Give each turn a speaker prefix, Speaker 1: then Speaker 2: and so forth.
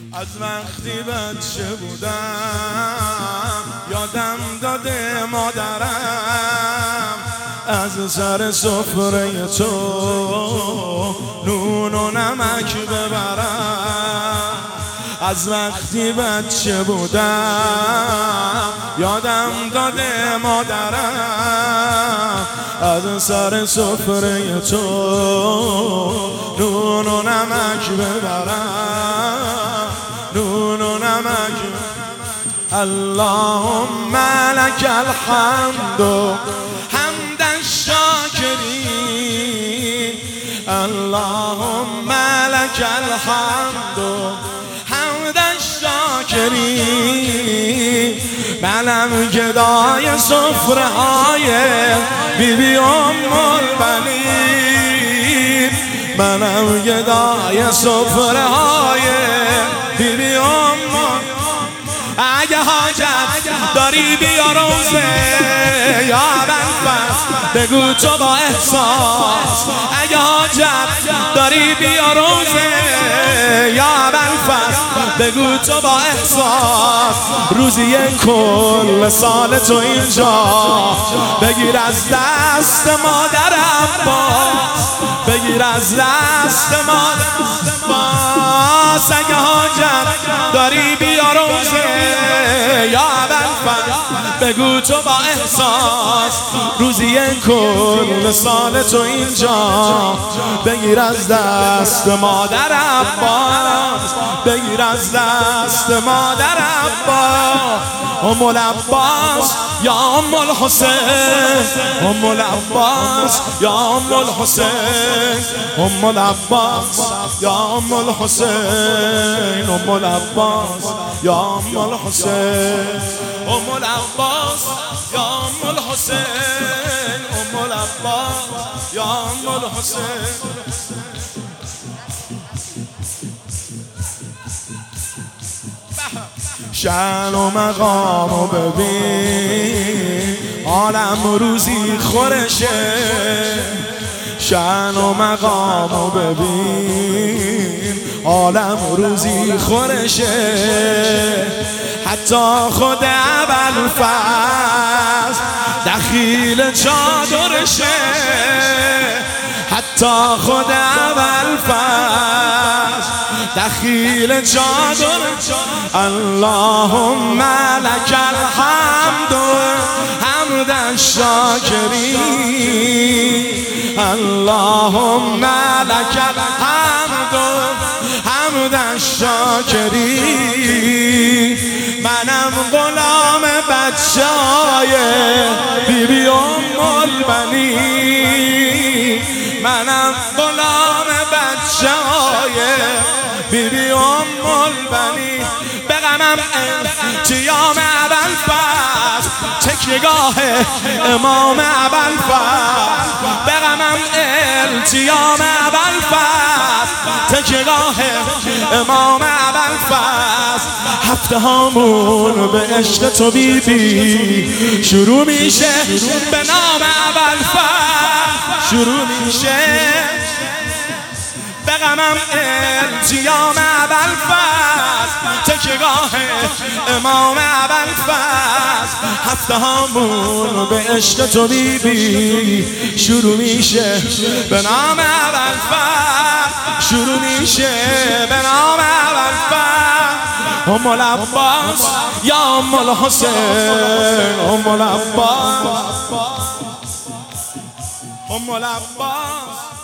Speaker 1: از وقتی بچه بودم یادم داده مادرم از سر سفره تو نون و نمک ببرم. از وقتی بچه بودم یادم داده مادرم از سر سفره تو نون و نمک ببرم، نون و نمک. اللهم لك الحمد حمد الشاکرین، اللهم لك الحمد حمد الشاکرین. منم گدای سفره های بیبی ام البنین، منم گدای سفره های بیبی ام. اگه حاجت داری بیا روزه یا ابوالفضل بگو تو با احساس. اگه حاجت داری بیا روزه یا ابوالفضل بگو تو با احساس. روزی کل سال تو اینجا بگیر از دست مادر عباس، بگیر از دست مادر عباس. اگه حاجت داری بیا روزه یا ابوالفضل بگو تو با احساس. روزی کل سال تو اینجا بگیر از دست مادر عباس، بگیر از دست مادر عباس. ام العباس یا ام الحسین، ام العباس یا ام الحسین، ام العباس یا ام الحسین، ام العباس یا ام الحسین، ام العباس یا ام الحسین، ام العباس یا ام الحسین. شأن و مقامو ببین عالم روزی خورشه، شأن و مقامو ببین عالم روزی خورشه. حتی خود ابوالفضل دخیل چادرشه، حتی خود ابوالفضل دخیل چادر. اللهم لك الحمد حمد الشاکرین، اللهم لك الحمد حمد الشاکرین. منم غلام بچه های بیبی ام البنین، منم غلام بچه های بیبی ام البنین. به غمم التیام ابوالفضل تکیهگاه امام ابوالفضل، به غمم التیام ابوالفضل تکیهگاه امام ابوالفضل. هفته هامون به عشق تو بیبی شروع میشه، به نام ابوالفضل شروع میشه. به غمم التیام ابوالفضل تکیهگاه امام ابوالفضل. هفته هامون به عشق تو بیبی شروع میشه، به نام ابوالفضل شروع میشه، به نام ابوالفضل. ام العباس یا ام الحسین، ام العباس، ام العباس.